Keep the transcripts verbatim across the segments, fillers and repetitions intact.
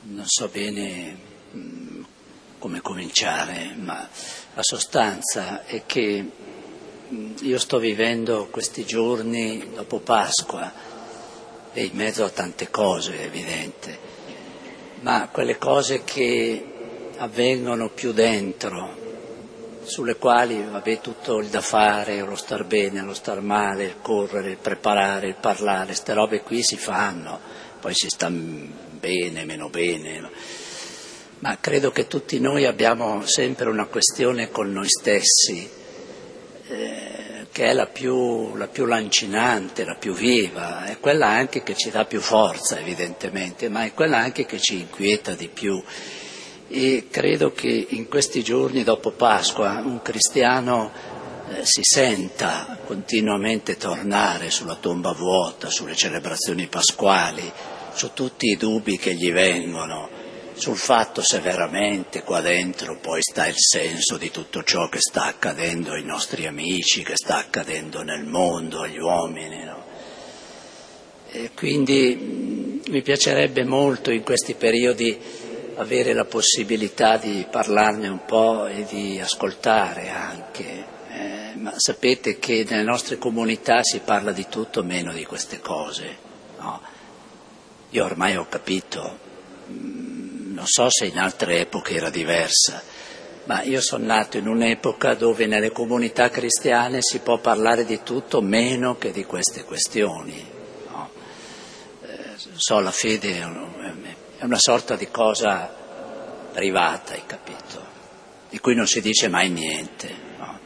non so bene mh, come cominciare, ma la sostanza è che mh, io sto vivendo questi giorni dopo Pasqua e in mezzo a tante cose, è evidente, ma quelle cose che avvengono più dentro, sulle quali vabbè tutto il da fare, lo star bene, lo star male, il correre, il preparare, il parlare, queste robe qui si fanno, poi si sta bene, meno bene, ma credo che tutti noi abbiamo sempre una questione con noi stessi, eh, che è la più, la più lancinante, la più viva, è quella anche che ci dà più forza evidentemente, ma è quella anche che ci inquieta di più. E credo che in questi giorni dopo Pasqua un cristiano eh, si senta continuamente tornare sulla tomba vuota, sulle celebrazioni pasquali, su tutti i dubbi che gli vengono, sul fatto se veramente qua dentro poi sta il senso di tutto ciò che sta accadendo ai nostri amici, che sta accadendo nel mondo, agli uomini, no? E quindi mh, mi piacerebbe molto in questi periodi avere la possibilità di parlarne un po' e di ascoltare anche, eh, ma sapete che nelle nostre comunità si parla di tutto meno di queste cose, no? Io ormai ho capito, mh, non so se in altre epoche era diversa, ma io sono nato in un'epoca dove nelle comunità cristiane si può parlare di tutto meno che di queste questioni, no? Eh, so, la fede è un, è una sorta di cosa privata, hai capito, di cui non si dice mai niente, no?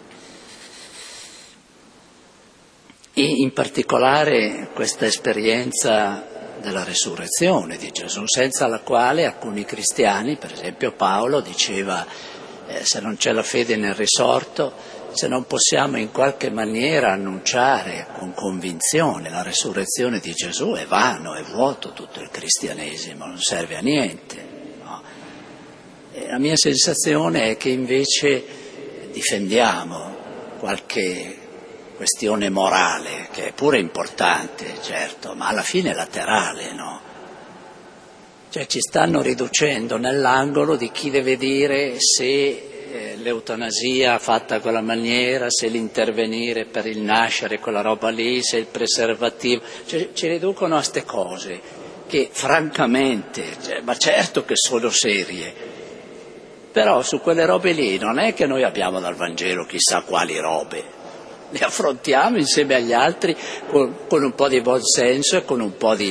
E in particolare questa esperienza della resurrezione di Gesù, senza la quale alcuni cristiani, per esempio Paolo, diceva eh, se non c'è la fede nel risorto, se non possiamo in qualche maniera annunciare con convinzione la resurrezione di Gesù, è vano, è vuoto tutto il cristianesimo, non serve a niente, no? E la mia sensazione è che invece difendiamo qualche questione morale, che è pure importante, certo, ma alla fine è laterale, no? Cioè ci stanno riducendo nell'angolo di chi deve dire se l'eutanasia fatta a quella maniera, se l'intervenire per il nascere, quella roba lì, se il preservativo, cioè, ci riducono a ste cose che francamente, cioè, ma certo che sono serie, però su quelle robe lì non è che noi abbiamo dal Vangelo chissà quali robe, le affrontiamo insieme agli altri con, con un po' di buon senso e con un po' di,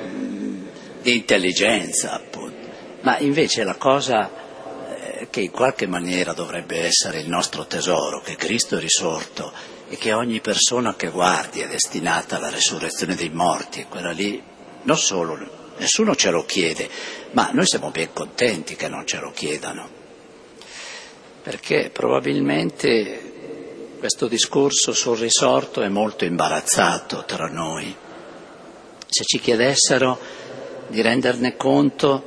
di intelligenza, appunto, ma invece la cosa che in qualche maniera dovrebbe essere il nostro tesoro, che Cristo è risorto e che ogni persona che guardi è destinata alla resurrezione dei morti, quella lì non solo, nessuno ce lo chiede, ma noi siamo ben contenti che non ce lo chiedano, perché probabilmente questo discorso sul risorto è molto imbarazzato tra noi. Se ci chiedessero di renderne conto,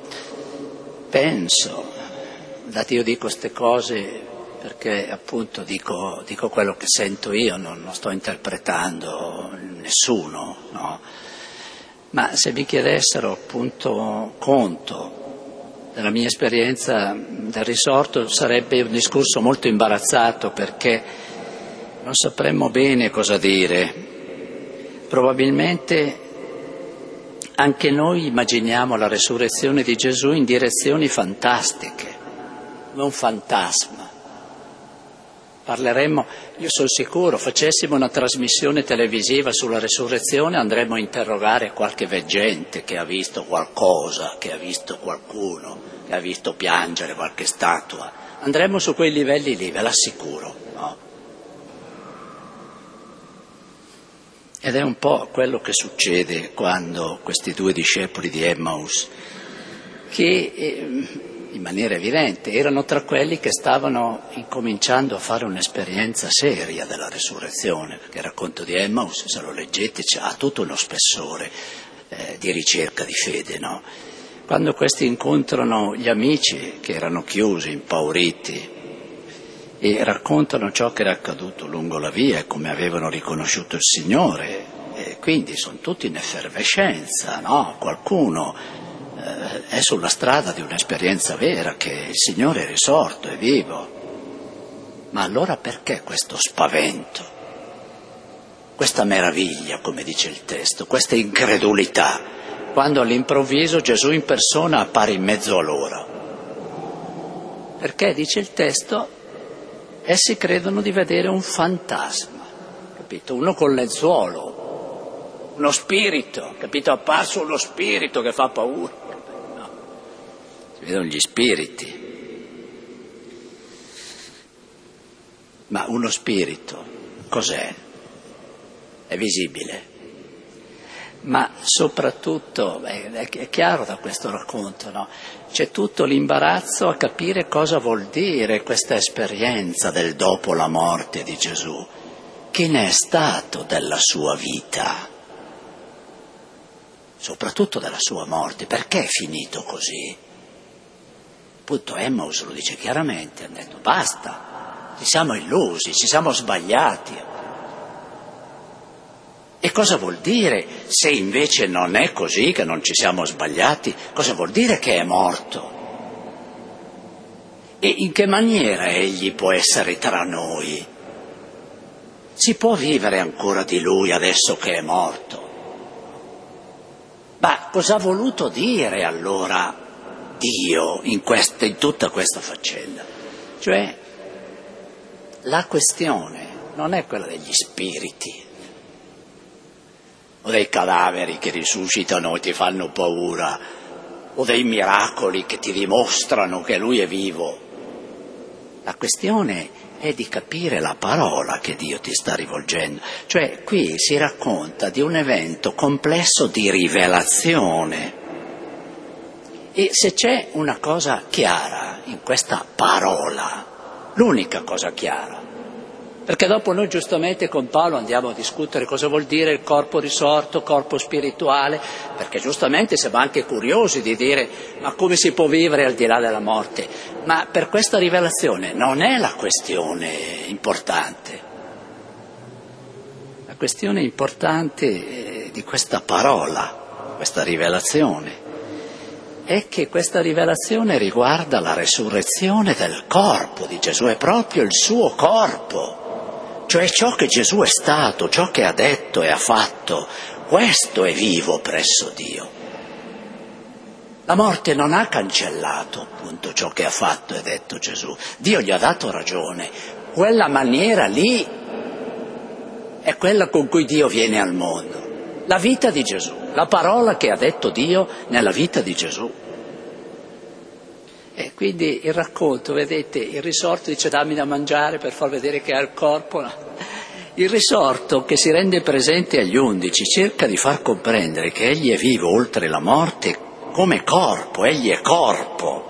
penso, dati io dico queste cose perché appunto dico, dico quello che sento io, non, non sto interpretando nessuno, no? Ma se mi chiedessero appunto conto della mia esperienza del risorto sarebbe un discorso molto imbarazzato perché non sapremmo bene cosa dire. Probabilmente anche noi immaginiamo la resurrezione di Gesù in direzioni fantastiche, non fantasma. Parleremmo, io sono sicuro, facessimo una trasmissione televisiva sulla resurrezione, andremmo a interrogare qualche veggente che ha visto qualcosa, che ha visto qualcuno, che ha visto piangere qualche statua. Andremmo su quei livelli lì, ve l'assicuro, no? Ed è un po' quello che succede quando questi due discepoli di Emmaus, che eh, in maniera evidente erano tra quelli che stavano incominciando a fare un'esperienza seria della resurrezione, perché il racconto di Emmaus, se lo leggete, ha tutto uno spessore eh, di ricerca di fede, no? Quando questi incontrano gli amici che erano chiusi, impauriti, e raccontano ciò che era accaduto lungo la via e come avevano riconosciuto il Signore, e quindi sono tutti in effervescenza, no? Qualcuno eh, è sulla strada di un'esperienza vera, che il Signore è risorto, è vivo. Ma allora perché questo spavento, questa meraviglia, come dice il testo, questa incredulità, quando all'improvviso Gesù in persona appare in mezzo a loro? Perché, dice il testo, essi credono di vedere un fantasma, capito? Uno col lenzuolo, uno spirito, capito? Apparso uno spirito che fa paura. No. Si vedono gli spiriti. Ma uno spirito cos'è? È visibile. Ma soprattutto, è chiaro da questo racconto, no? C'è tutto l'imbarazzo a capire cosa vuol dire questa esperienza del dopo la morte di Gesù. Che ne è stato della sua vita? Soprattutto della sua morte. Perché è finito così? Appunto Emmaus lo dice chiaramente, hanno detto basta. Ci siamo illusi, ci siamo sbagliati. E cosa vuol dire, se invece non è così, che non ci siamo sbagliati, cosa vuol dire che è morto? E in che maniera egli può essere tra noi? Si può vivere ancora di lui adesso che è morto? Ma cosa ha voluto dire allora Dio in, questa, in tutta questa faccenda? Cioè, la questione non è quella degli spiriti o dei cadaveri che risuscitano e ti fanno paura o dei miracoli che ti dimostrano che lui è vivo. La questione è di capire la parola che Dio ti sta rivolgendo. Cioè qui si racconta di un evento complesso di rivelazione. E se c'è una cosa chiara in questa parola, l'unica cosa chiara, perché dopo noi giustamente con Paolo andiamo a discutere cosa vuol dire il corpo risorto, corpo spirituale, perché giustamente siamo anche curiosi di dire ma come si può vivere al di là della morte? Ma per questa rivelazione non è la questione importante. La questione importante di questa parola, questa rivelazione, è che questa rivelazione riguarda la resurrezione del corpo di Gesù, è proprio il suo corpo, cioè ciò che Gesù è stato, ciò che ha detto e ha fatto, questo è vivo presso Dio. La morte non ha cancellato appunto ciò che ha fatto e detto Gesù, Dio gli ha dato ragione, quella maniera lì è quella con cui Dio viene al mondo. La vita di Gesù, la parola che ha detto Dio nella vita di Gesù. E quindi il racconto, vedete, il risorto dice dammi da mangiare per far vedere che ha il corpo. No. Il risorto che si rende presente agli undici cerca di far comprendere che egli è vivo oltre la morte come corpo, egli è corpo.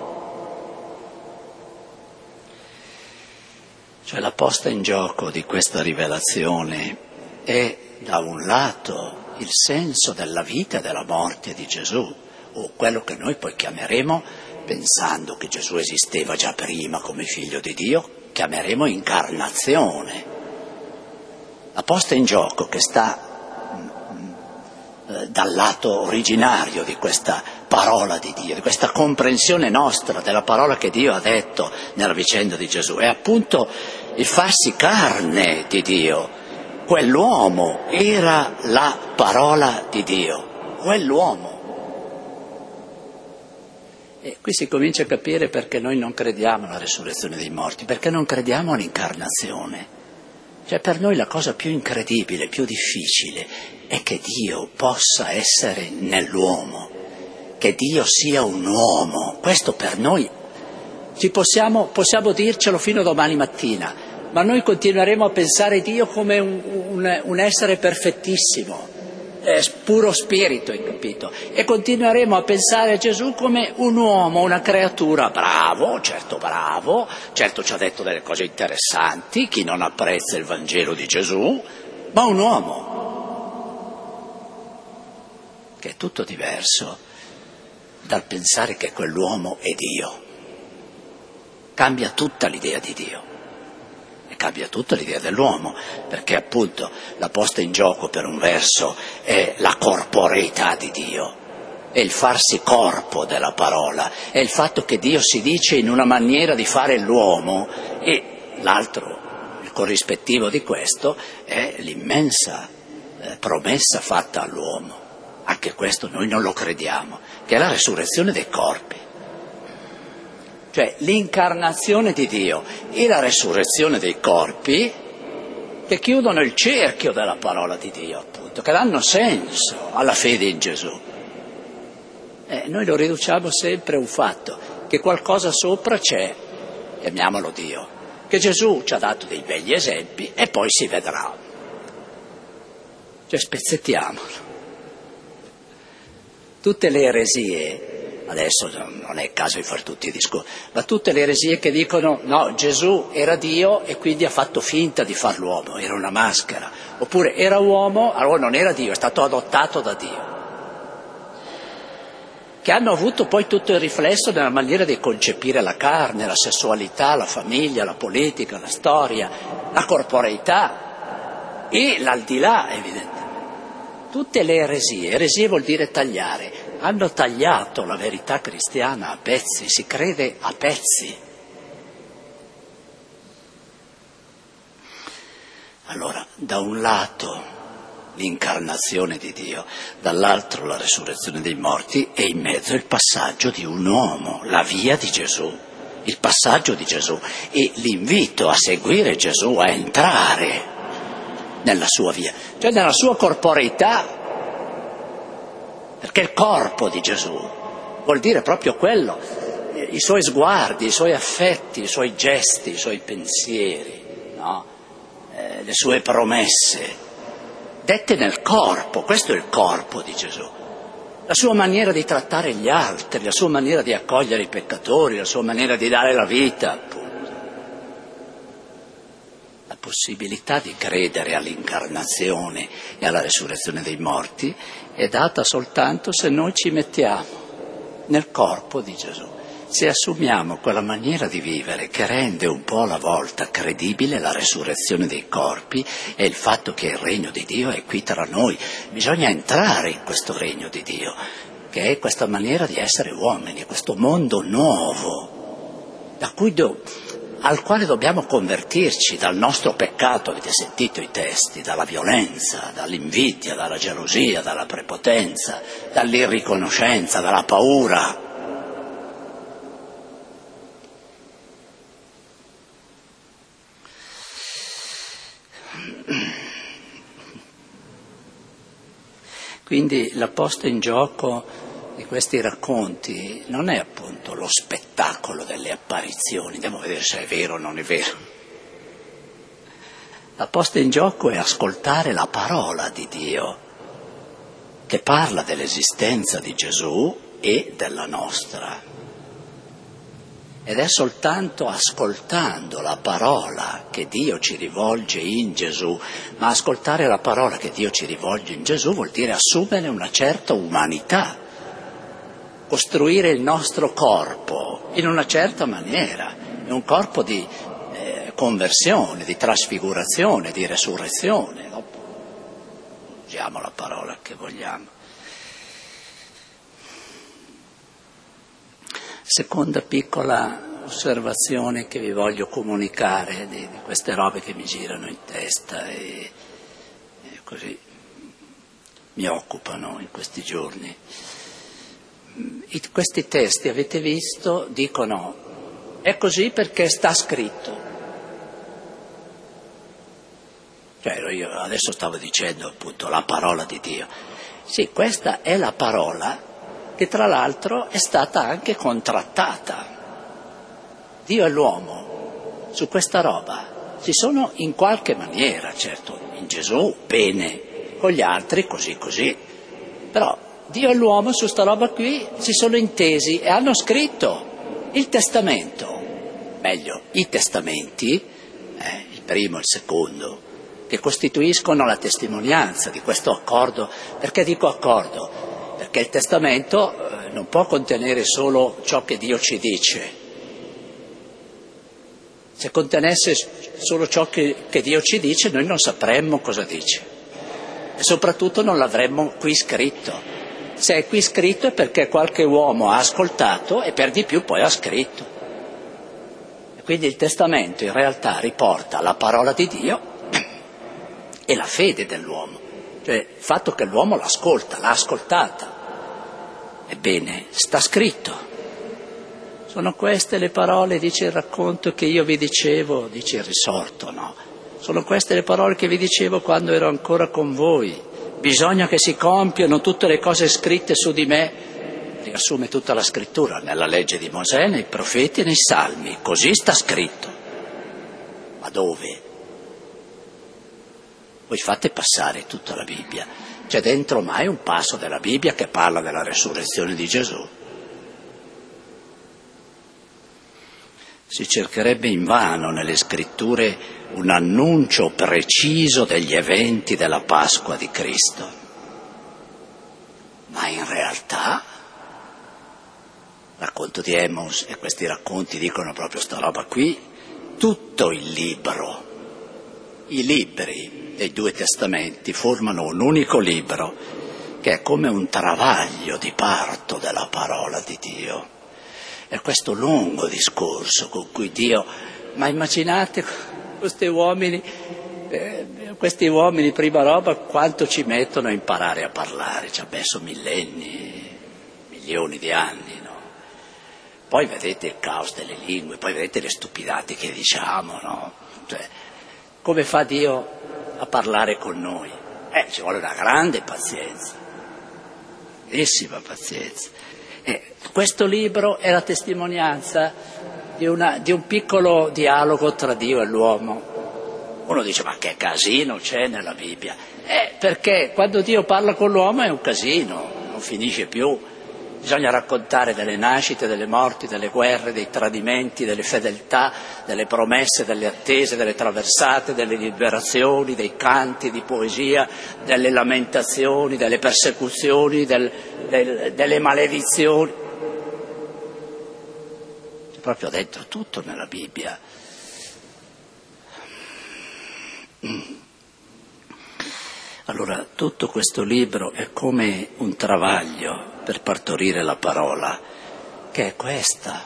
Cioè la posta in gioco di questa rivelazione è da un lato il senso della vita e della morte di Gesù, o quello che noi poi chiameremo, pensando che Gesù esisteva già prima come figlio di Dio, chiameremo incarnazione. La posta in gioco che sta eh, dal lato originario di questa parola di Dio, di questa comprensione nostra della parola che Dio ha detto nella vicenda di Gesù, è appunto il farsi carne di Dio. Quell'uomo era la parola di Dio, quell'uomo. E qui si comincia a capire perché noi non crediamo alla resurrezione dei morti, perché non crediamo all'incarnazione. Cioè per noi la cosa più incredibile, più difficile, è che Dio possa essere nell'uomo, che Dio sia un uomo. Questo per noi, ci possiamo, possiamo dircelo fino a domani mattina, ma noi continueremo a pensare Dio come un, un, un essere perfettissimo, eh, puro spirito, hai capito? E continueremo a pensare a Gesù come un uomo, una creatura bravo, certo bravo, certo ci ha detto delle cose interessanti, chi non apprezza il Vangelo di Gesù, ma un uomo, che è tutto diverso dal pensare che quell'uomo è Dio. Cambia tutta l'idea di Dio. Cambia tutta l'idea dell'uomo, perché appunto la posta in gioco per un verso è la corporeità di Dio, è il farsi corpo della parola, è il fatto che Dio si dice in una maniera di fare l'uomo, e l'altro, il corrispettivo di questo, è l'immensa eh, promessa fatta all'uomo. Anche questo noi non lo crediamo, che è la resurrezione dei corpi. Cioè l'incarnazione di Dio e la resurrezione dei corpi che chiudono il cerchio della parola di Dio, appunto, che danno senso alla fede in Gesù. Eh, noi lo riduciamo sempre a un fatto, che qualcosa sopra c'è, chiamiamolo Dio, che Gesù ci ha dato dei begli esempi e poi si vedrà. Cioè spezzettiamolo. Tutte le eresie, adesso non è il caso di fare tutti i discorsi, ma tutte le eresie che dicono no, Gesù era Dio e quindi ha fatto finta di far l'uomo, era una maschera, oppure era uomo, allora non era Dio, è stato adottato da Dio, che hanno avuto poi tutto il riflesso nella maniera di concepire la carne, la sessualità, la famiglia, la politica, la storia, la corporeità e l'aldilà, evidentemente. Tutte le eresie, eresie vuol dire tagliare, hanno tagliato la verità cristiana a pezzi, si crede a pezzi. Allora, da un lato l'incarnazione di Dio, dall'altro la resurrezione dei morti e in mezzo il passaggio di un uomo, la via di Gesù, il passaggio di Gesù e l'invito a seguire Gesù, a entrare nella sua via, cioè nella sua corporeità, perché il corpo di Gesù vuol dire proprio quello, i suoi sguardi, i suoi affetti, i suoi gesti, i suoi pensieri, no? eh, le sue promesse, dette nel corpo, questo è il corpo di Gesù, la sua maniera di trattare gli altri, la sua maniera di accogliere i peccatori, la sua maniera di dare la vita, appunto. La possibilità di credere all'incarnazione e alla resurrezione dei morti è data soltanto se noi ci mettiamo nel corpo di Gesù, se assumiamo quella maniera di vivere che rende un po' alla volta credibile la resurrezione dei corpi e il fatto che il regno di Dio è qui tra noi. Bisogna entrare in questo regno di Dio, che è questa maniera di essere uomini, questo mondo nuovo, da cui do, al quale dobbiamo convertirci dal nostro peccato, avete sentito i testi, dalla violenza, dall'invidia, dalla gelosia, dalla prepotenza, dall'irriconoscenza, dalla paura. Quindi la posta in gioco di questi racconti non è appunto lo spettacolo delle apparizioni, andiamo a vedere se è vero o non è vero. La posta in gioco è ascoltare la parola di Dio, che parla dell'esistenza di Gesù e della nostra. Ed è soltanto ascoltando la parola che Dio ci rivolge in Gesù, ma ascoltare la parola che Dio ci rivolge in Gesù vuol dire assumere una certa umanità, costruire il nostro corpo in una certa maniera, è un corpo di eh, conversione, di trasfigurazione, di resurrezione. Dopo usiamo la parola che vogliamo. Seconda piccola osservazione che vi voglio comunicare di, di queste robe che mi girano in testa e, e così mi occupano in questi giorni. I, questi testi, avete visto, dicono è così perché sta scritto. Cioè io adesso stavo dicendo appunto la parola di Dio. Sì, questa è la parola che tra l'altro è stata anche contrattata. Dio e l'uomo su questa roba si sono in qualche maniera, certo, in Gesù bene, con gli altri così così, però Dio e l'uomo su sta roba qui si sono intesi e hanno scritto il testamento, meglio, i testamenti, eh, il primo e il secondo, che costituiscono la testimonianza di questo accordo. Perché dico accordo? Perché il testamento eh, non può contenere solo ciò che Dio ci dice. Se contenesse solo ciò che, che Dio ci dice, noi non sapremmo cosa dice e soprattutto non l'avremmo qui scritto. Se è qui scritto è perché qualche uomo ha ascoltato e per di più poi ha scritto. E quindi il testamento in realtà riporta la parola di Dio e la fede dell'uomo, cioè il fatto che l'uomo l'ascolta, l'ha ascoltata. Ebbene, sta scritto. Sono queste le parole, dice il racconto, che io vi dicevo, dice il risorto, no? Sono queste le parole che vi dicevo quando ero ancora con voi. Bisogna che si compiano tutte le cose scritte su di me. Riassume tutta la scrittura nella legge di Mosè, nei profeti e nei salmi. Così sta scritto. Ma dove? Voi fate passare tutta la Bibbia. C'è dentro mai un passo della Bibbia che parla della resurrezione di Gesù? Si cercherebbe invano nelle scritture un annuncio preciso degli eventi della Pasqua di Cristo. Ma in realtà, racconto di Amos, e questi racconti dicono proprio sta roba qui, tutto il libro, i libri dei due testamenti formano un unico libro che è come un travaglio di parto della parola di Dio. È questo lungo discorso con cui Dio, ma immaginate questi uomini, eh, questi uomini prima roba quanto ci mettono a imparare a parlare, ci ha messo millenni, milioni di anni, no? Poi vedete il caos delle lingue, poi vedete le stupidate che diciamo, no? Cioè, come fa Dio a parlare con noi? Eh, ci vuole una grande pazienza, grandissima pazienza. Eh, questo libro è la testimonianza di, una, di un piccolo dialogo tra Dio e l'uomo. Uno dice, ma che casino c'è nella Bibbia? Eh, perché quando Dio parla con l'uomo è un casino, non finisce più. Bisogna raccontare delle nascite, delle morti, delle guerre, dei tradimenti, delle fedeltà, delle promesse, delle attese, delle traversate, delle liberazioni, dei canti di poesia, delle lamentazioni, delle persecuzioni, del, del, delle maledizioni. C'è proprio dentro tutto nella Bibbia. Allora, tutto questo libro è come un travaglio per partorire la parola, che è questa,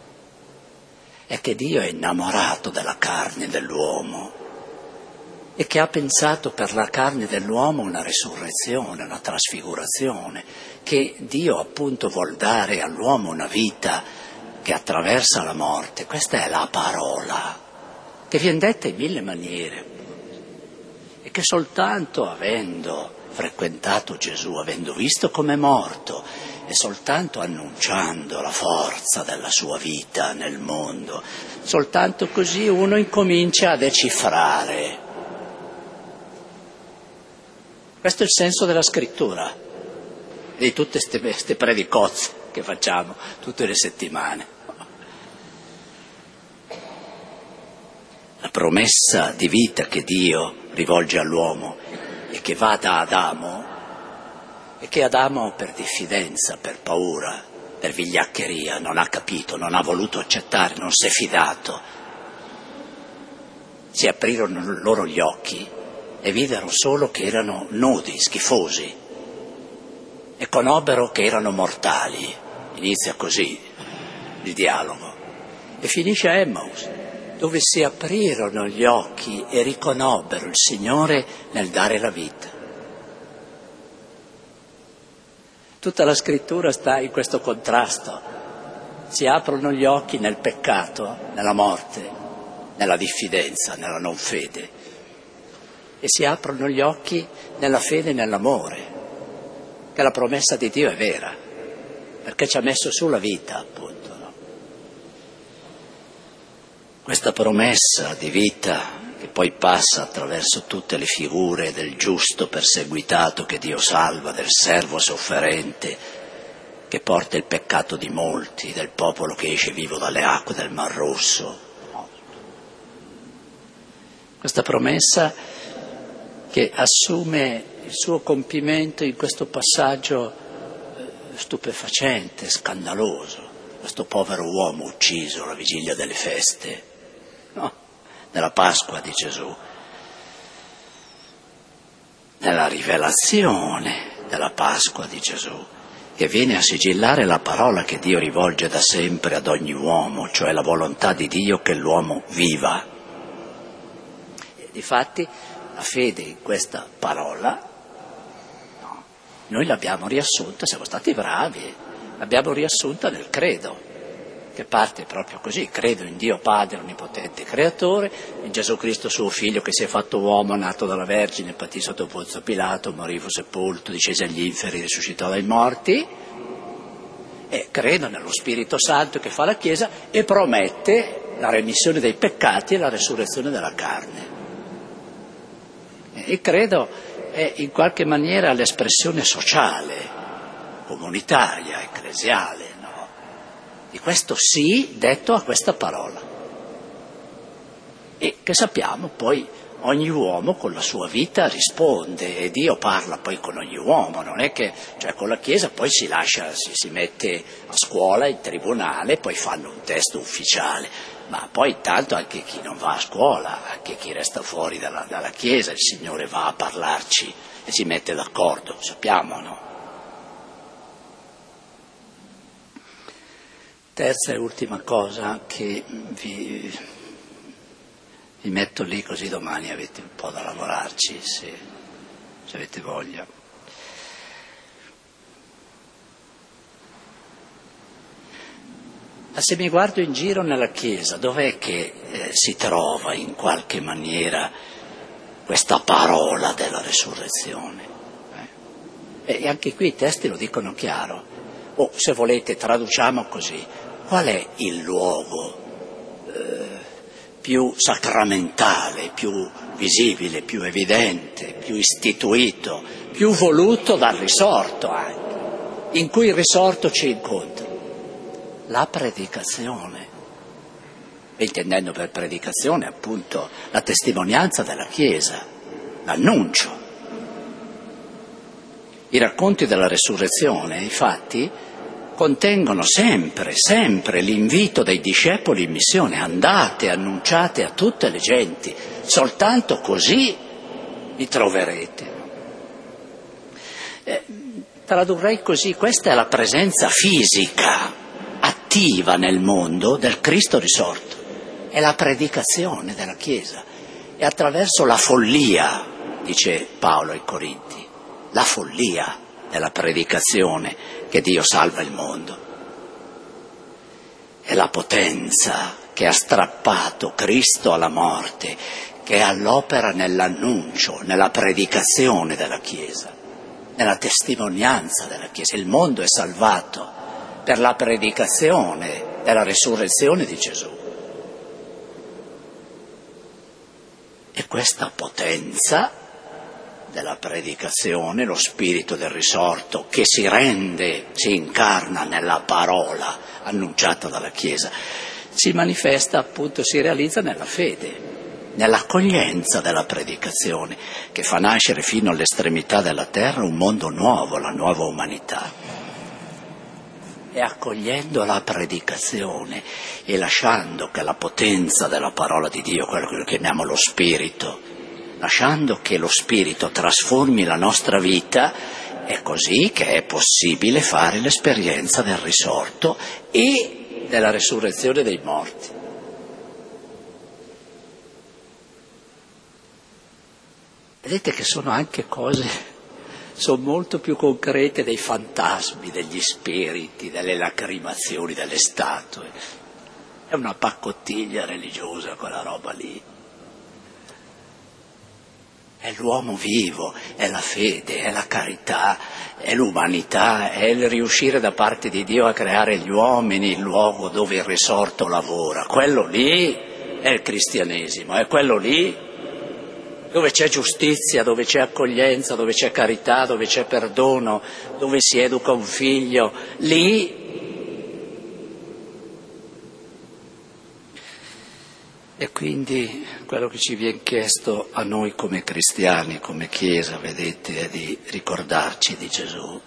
è che Dio è innamorato della carne dell'uomo e che ha pensato per la carne dell'uomo una resurrezione, una trasfigurazione, che Dio appunto vuol dare all'uomo una vita che attraversa la morte. Questa è la parola, che viene detta in mille maniere e che soltanto avendo frequentato Gesù, avendo visto come è morto e soltanto annunciando la forza della sua vita nel mondo, soltanto così uno incomincia a decifrare. Questo è il senso della scrittura, di tutte queste predicozze che facciamo tutte le settimane. La promessa di vita che Dio rivolge all'uomo e che va da Adamo, e che Adamo per diffidenza, per paura, per vigliaccheria non ha capito, non ha voluto accettare, non si è fidato. Si aprirono loro gli occhi e videro solo che erano nudi, schifosi, e conobbero che erano mortali. Inizia così il dialogo e finisce a Emmaus, dove si aprirono gli occhi e riconobbero il Signore nel dare la vita. Tutta la scrittura sta in questo contrasto. Si aprono gli occhi nel peccato, nella morte, nella diffidenza, nella non fede, e si aprono gli occhi nella fede e nell'amore, che la promessa di Dio è vera, perché ci ha messo su la vita, appunto. Questa promessa di vita che poi passa attraverso tutte le figure del giusto perseguitato che Dio salva, del servo sofferente che porta il peccato di molti, del popolo che esce vivo dalle acque del Mar Rosso. Questa promessa che assume il suo compimento in questo passaggio stupefacente, scandaloso, questo povero uomo ucciso alla vigilia delle feste, no? Nella Pasqua di Gesù, nella rivelazione della Pasqua di Gesù. che viene a sigillare la parola che Dio rivolge da sempre ad ogni uomo, cioè la volontà di Dio che l'uomo viva. E difatti la fede in questa parola, no, noi l'abbiamo riassunta, siamo stati bravi, l'abbiamo riassunta nel credo, che parte proprio così: credo in Dio Padre Onnipotente Creatore, in Gesù Cristo suo Figlio che si è fatto uomo, nato dalla Vergine, patì sotto Ponzio Pilato, morì, fu sepolto, discese agli inferi, risuscitò dai morti, e credo nello Spirito Santo che fa la Chiesa e promette la remissione dei peccati e la resurrezione della carne. E credo è in qualche maniera l'espressione sociale, comunitaria, ecclesiale, di questo sì detto a questa parola, e che sappiamo poi ogni uomo con la sua vita risponde, e Dio parla poi con ogni uomo, non è che, cioè con la Chiesa poi si lascia, si, si mette a scuola, in tribunale, poi fanno un testo ufficiale, ma poi intanto anche chi non va a scuola, anche chi resta fuori dalla, dalla Chiesa, il Signore va a parlarci e si mette d'accordo, sappiamo, no? Terza e ultima cosa che vi, vi metto lì, così domani avete un po' da lavorarci, se, se avete voglia. Ma se mi guardo in giro nella Chiesa, dov'è che eh, si trova in qualche maniera questa parola della resurrezione? Eh? E anche qui i testi lo dicono chiaro. O se volete traduciamo così: qual è il luogo eh, più sacramentale, più visibile, più evidente, più istituito, più voluto dal risorto anche, in cui il risorto ci incontra? La predicazione. Intendendo per predicazione appunto la testimonianza della Chiesa, l'annuncio. I racconti della resurrezione, infatti, contengono sempre, sempre l'invito dei discepoli in missione: andate, annunciate a tutte le genti, soltanto così vi troverete. Eh, tradurrei così: questa è la presenza fisica, attiva nel mondo del Cristo risorto, è la predicazione della Chiesa, e attraverso la follia, dice Paolo ai Corinti, la follia della predicazione che Dio salva il mondo. È la potenza che ha strappato Cristo alla morte, che è all'opera nell'annuncio, nella predicazione della Chiesa, nella testimonianza della Chiesa. Il mondo è salvato per la predicazione della risurrezione di Gesù. E questa potenza della predicazione, lo spirito del risorto che si rende, si incarna nella parola annunciata dalla Chiesa, si manifesta appunto, si realizza nella fede, nell'accoglienza della predicazione, che fa nascere fino all'estremità della terra un mondo nuovo, la nuova umanità. E accogliendo la predicazione e lasciando che la potenza della parola di Dio, quello che chiamiamo lo spirito, lasciando che lo Spirito trasformi la nostra vita, è così che è possibile fare l'esperienza del risorto e della resurrezione dei morti. Vedete che sono anche cose, sono molto più concrete dei fantasmi, degli spiriti, delle lacrimazioni, delle statue. È una paccottiglia religiosa quella roba lì. È l'uomo vivo, è la fede, è la carità, è l'umanità, è il riuscire da parte di Dio a creare gli uomini, il luogo dove il risorto lavora. Quello lì è il cristianesimo, è quello lì dove c'è giustizia, dove c'è accoglienza, dove c'è carità, dove c'è perdono, dove si educa un figlio. Lì E quindi quello che ci viene chiesto a noi come cristiani, come Chiesa, vedete, è di ricordarci di Gesù.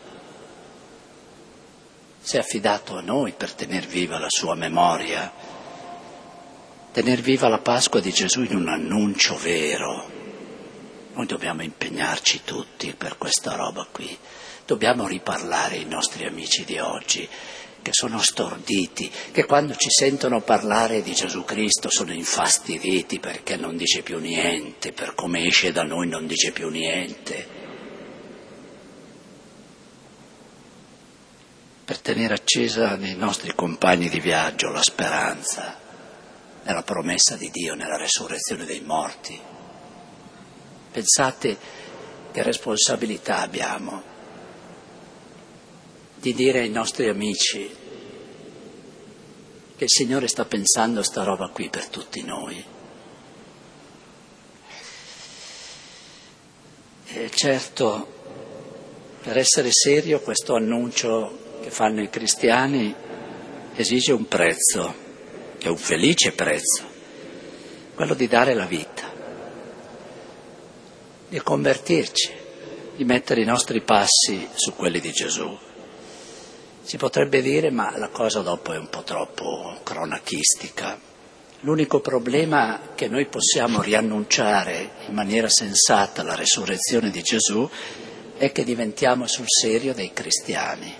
Si è affidato a noi per tener viva la sua memoria, tener viva la Pasqua di Gesù in un annuncio vero. Noi dobbiamo impegnarci tutti per questa roba qui, dobbiamo riparlare ai nostri amici di oggi, che sono storditi, che quando ci sentono parlare di Gesù Cristo sono infastiditi perché non dice più niente, per come esce da noi non dice più niente. Per tenere accesa nei nostri compagni di viaggio la speranza nella promessa di Dio, nella resurrezione dei morti. Pensate che responsabilità abbiamo di dire ai nostri amici che il Signore sta pensando sta roba qui per tutti noi. E certo, per essere serio, questo annuncio che fanno i cristiani esige un prezzo, che è un felice prezzo, quello di dare la vita, di convertirci, di mettere i nostri passi su quelli di Gesù. Si potrebbe dire, ma la cosa dopo è un po' troppo cronachistica. L'unico problema è che noi possiamo riannunciare in maniera sensata la resurrezione di Gesù è che diventiamo sul serio dei cristiani.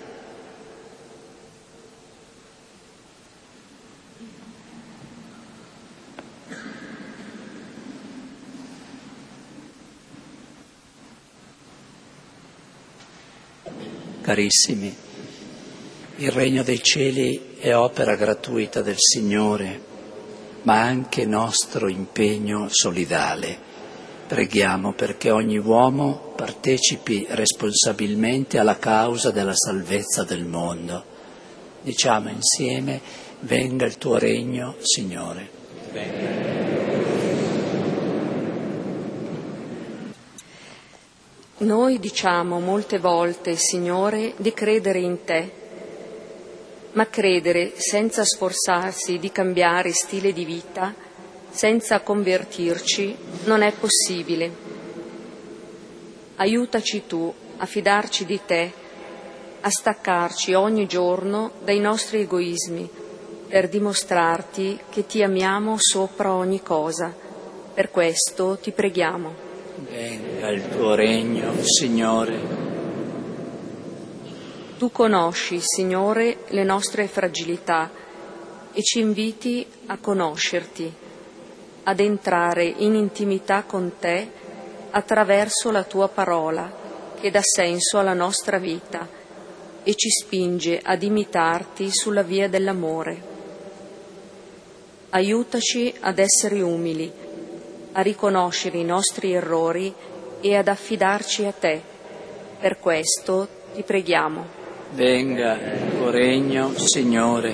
Carissimi, il regno dei cieli è opera gratuita del Signore, ma anche nostro impegno solidale. Preghiamo perché ogni uomo partecipi responsabilmente alla causa della salvezza del mondo. Diciamo insieme: venga il tuo regno, Signore. Venga. Noi diciamo molte volte, Signore, di credere in Te, ma credere senza sforzarsi di cambiare stile di vita, senza convertirci, non è possibile. Aiutaci Tu a fidarci di Te, a staccarci ogni giorno dai nostri egoismi, per dimostrarti che Ti amiamo sopra ogni cosa. Per questo Ti preghiamo. Venga il tuo regno, Signore. Tu conosci, Signore, le nostre fragilità e ci inviti a conoscerti, ad entrare in intimità con Te attraverso la Tua parola, che dà senso alla nostra vita e ci spinge ad imitarti sulla via dell'amore. Aiutaci ad essere umili, a riconoscere i nostri errori e ad affidarci a Te. Per questo Ti preghiamo. Venga il tuo regno, Signore.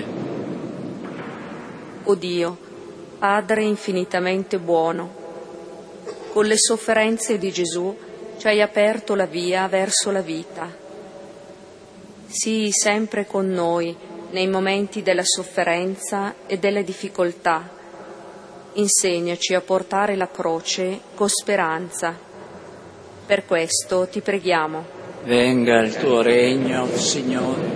O Dio, Padre infinitamente buono, con le sofferenze di Gesù ci hai aperto la via verso la vita. Sii sempre con noi nei momenti della sofferenza e delle difficoltà. Insegnaci a portare la croce con speranza. Per questo Ti preghiamo. Venga il tuo regno, Signore.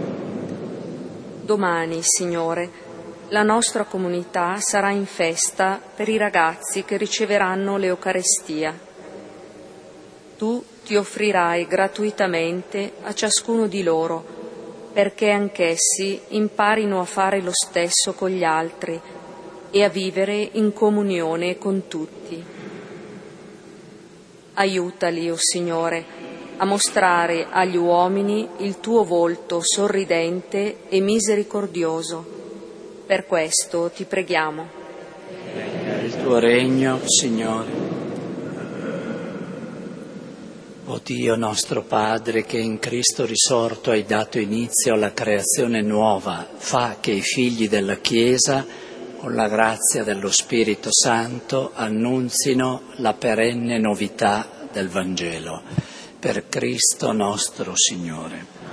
Domani, Signore, la nostra comunità sarà in festa per i ragazzi che riceveranno l'Eucarestia. Tu Ti offrirai gratuitamente a ciascuno di loro, perché anch'essi imparino a fare lo stesso con gli altri e a vivere in comunione con tutti. Aiutali, o Signore, a mostrare agli uomini il Tuo volto sorridente e misericordioso. Per questo Ti preghiamo. Venga il tuo regno, Signore. O Dio nostro Padre, che in Cristo risorto hai dato inizio alla creazione nuova, fa che i figli della Chiesa, con la grazia dello Spirito Santo, annunzino la perenne novità del Vangelo. Per Cristo nostro Signore.